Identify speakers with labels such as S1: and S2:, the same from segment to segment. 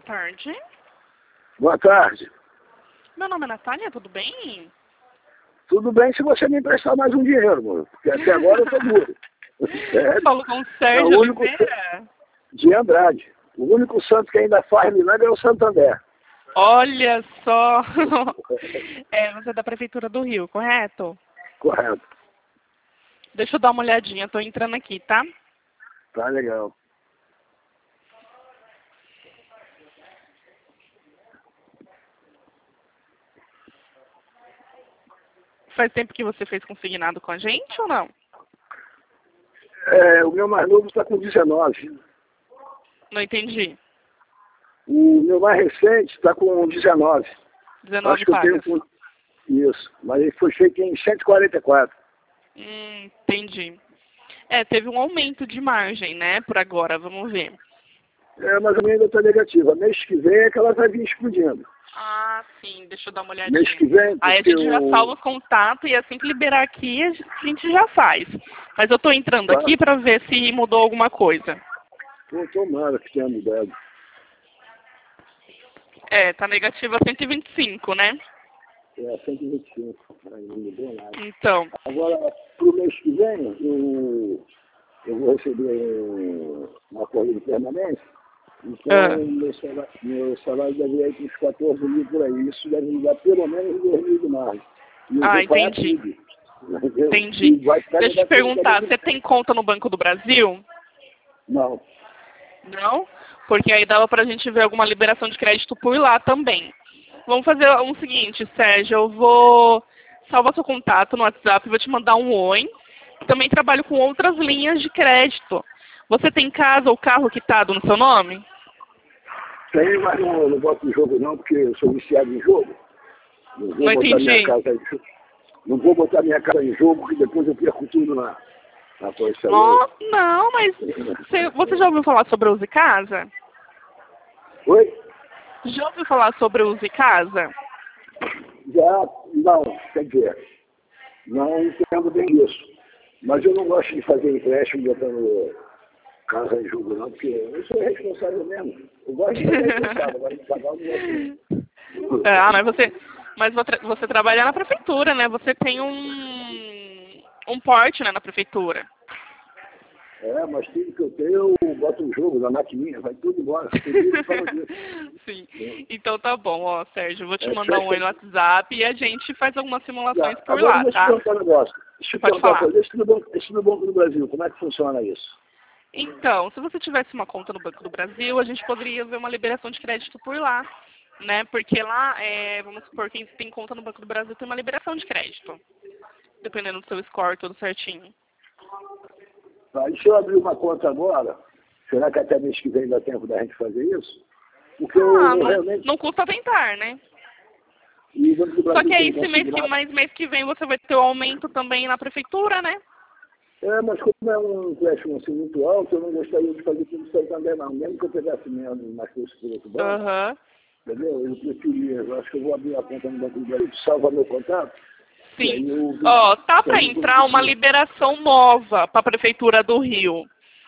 S1: tarde.
S2: Boa tarde.
S1: Meu nome é Natália, tudo bem?
S2: Tudo bem se você me emprestar mais um dinheiro, mano. Porque até agora eu tô duro. Sério?
S1: Falo com o Sérgio
S2: É o único
S1: Oliveira.
S2: de Andrade. O único santo que ainda faz milagre é o Santander.
S1: Olha só. Você é da Prefeitura do Rio, correto?
S2: Correto.
S1: Deixa eu dar uma olhadinha, tô entrando aqui, tá?
S2: Tá legal.
S1: Faz tempo que você fez consignado com a gente ou não?
S2: O meu mais novo está com 19.
S1: Não entendi.
S2: O meu mais recente está com 19.
S1: 19
S2: Acho que eu
S1: pagas.
S2: tenho isso. Mas ele foi feito em 144.
S1: Entendi. Teve um aumento de margem, né, por agora, vamos ver.
S2: Mas a minha ainda está negativa. Mês que vem é que ela vai vir explodindo.
S1: Ah, sim, deixa eu dar uma olhadinha.
S2: Mês que vem,
S1: Aí a
S2: porque
S1: gente já salva o contato e assim que liberar aqui, a gente já faz. Mas eu tô entrando
S2: Tá.
S1: aqui para ver se mudou alguma coisa.
S2: Pô, tomara que tenha mudado.
S1: Tá negativa 125, né?
S2: 125. Aí não mudou nada.
S1: Então,
S2: Agora, para o mês que vem, eu vou receber uma corrida permanente. Então, meu salário deve ir com uns 14 mil por aí. Isso deve me dar pelo menos 2 mil de margem. E eu vou pagar
S1: entendi.
S2: tudo.
S1: Entendi.
S2: E vai ficar
S1: Deixa eu te
S2: negativo
S1: perguntar,
S2: também.
S1: você tem conta no Banco do Brasil?
S2: Não.
S1: Não? Porque aí dava pra gente ver alguma liberação de crédito por lá também. Vamos fazer o seguinte, Sérgio, eu vou salvar seu contato no WhatsApp, vou te mandar um oi. Também trabalho com outras linhas de crédito. Você tem casa ou carro quitado no seu nome?
S2: Tem, mas não boto em jogo não, porque eu sou viciado em jogo. Não vou
S1: Não
S2: botar
S1: entendi.
S2: minha casa em jogo. Não vou botar minha casa em jogo, porque depois eu perco tudo na coisa.
S1: Não, mas você já ouviu falar sobre o Use Casa?
S2: Oi?
S1: Já ouviu falar sobre o Use Casa?
S2: Já, não, quer dizer, não entendo bem isso. Mas eu não gosto de fazer empréstimo botando casa em jogo não, porque eu sou responsável mesmo. Eu gosto de ser responsável, agora de pagar o meu.
S1: Mas você trabalha na prefeitura, né? Você tem um porte, né, na prefeitura.
S2: Mas tudo que eu tenho, eu boto um jogo na maquininha, vai tudo embora.
S1: Sim. Então tá bom, ó, Sérgio, eu vou te mandar um oi no WhatsApp e a gente faz algumas simulações por lá, tá?
S2: Deixa eu te perguntar um negócio.
S1: Pode falar.
S2: Esse no Banco do Brasil, como é que funciona isso?
S1: Então, se você tivesse uma conta no Banco do Brasil, a gente poderia ver uma liberação de crédito por lá, né? Porque lá, vamos supor, quem tem conta no Banco do Brasil tem uma liberação de crédito, dependendo do seu score, tudo certinho.
S2: Tá, e se eu abrir uma conta agora, será que até mês que vem dá tempo da gente fazer isso? Porque realmente...
S1: não custa tentar, né?
S2: E o Banco do Brasil
S1: Só que aí, mês que vem, você vai ter o aumento também na prefeitura, né?
S2: Mas como é um empréstimo assim muito alto, eu não gostaria de fazer tudo isso aí também, não. Mesmo que eu pegasse menos mais coisas por outro banco, entendeu? Eu preferia, eu acho que eu vou abrir a conta no Banco do Brasil, salva meu contato.
S1: Sim. Tá para entrar uma liberação nova para a Prefeitura do Rio,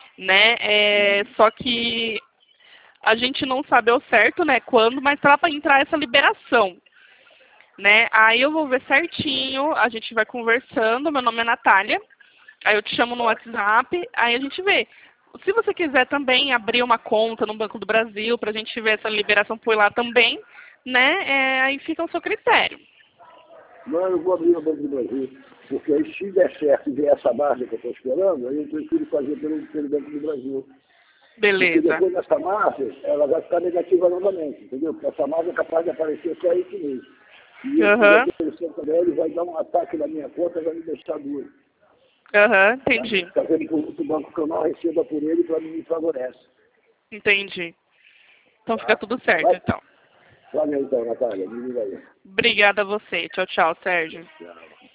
S1: né? Só que a gente não sabe ao certo, né, quando, mas tá para entrar essa liberação, né? Aí eu vou ver certinho, a gente vai conversando, meu nome é Natália, aí eu te chamo no WhatsApp, aí a gente vê. Se você quiser também abrir uma conta no Banco do Brasil, para a gente ver essa liberação por lá também, né, aí fica ao seu critério.
S2: Não, eu vou abrir o Banco do Brasil, porque aí se der certo e ver essa margem que eu estou esperando, aí eu prefiro fazer pelo Banco do Brasil.
S1: Beleza.
S2: Porque depois dessa margem, ela vai ficar negativa novamente, entendeu? Porque essa margem é capaz de aparecer só aí que mês. E o Santander, ele vai dar um ataque na minha conta e vai me deixar duro.
S1: Entendi.
S2: Está vendo por outro banco que eu não receba por ele, para mim me favorece.
S1: Entendi. Então fica tudo certo, então.
S2: Valeu então, Natália. Me liga aí.
S1: Obrigada a você. Tchau, tchau, Sérgio.
S2: Tchau.